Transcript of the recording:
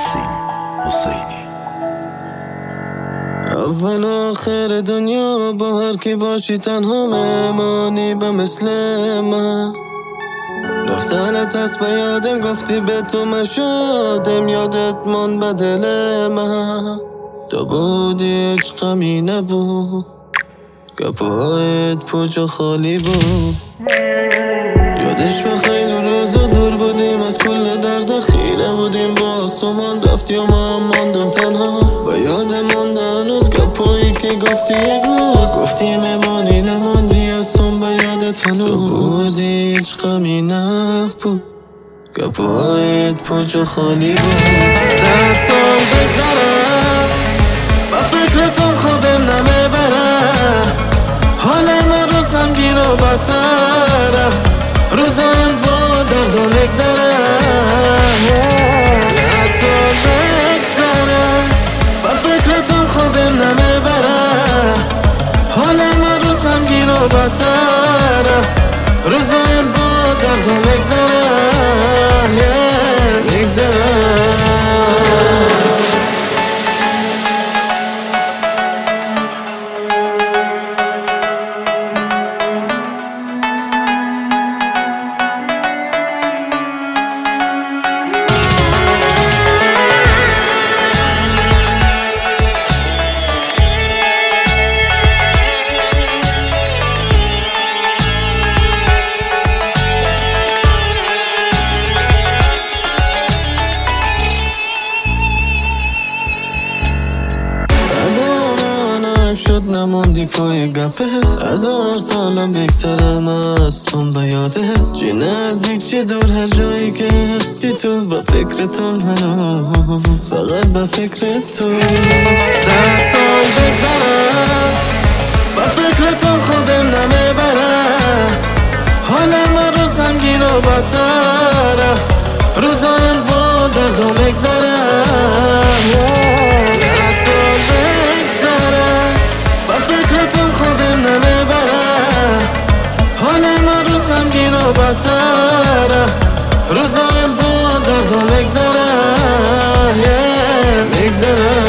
نسیم حسینی. اول آخر دنیا با هر کی باشی تنها مهمانی به مثل من. رفتنت از به یادم گفتی به تو مشادم، یادت من به دل من. تو بودی هیچ غمی نبود، گپایت پوچ خالی بود. یادش بخیر روز دور بودیم از کل درد، خیره بودیم با آسمان رفتی و من ماندم تنها. با یاد مانده هنوز گپایی که گفتی یک روز، گفتی مهمانی نماندی هستم به یادت هنوز. تو بودی هیچ غمی نبود، گپایت پوچ و خالی بود. 100 سال بگذره با فکرتم خوابم نمیبره، حال من روز غمگین و بدتره، روزایم با درد و نگذره. 100 سال بگذره با فکرتم خوابم نمیبره، حال من روز غمگین و بدتره، روزایم با درد و نگذره. شد نماندی پای گپه، 1000 سالم بگذرم از تون به یاده. چی نزدیک چی دور هر جایی که هستی تو، با فکرتون هنوز فقط با فکرتون. 100 سال بگذره با فکرتون خوابم نمیبره، حال من روز غمگین و بدتره، روزایم با درد و مگذره. بدتره، روزایم با درد و مگذره، مگذره.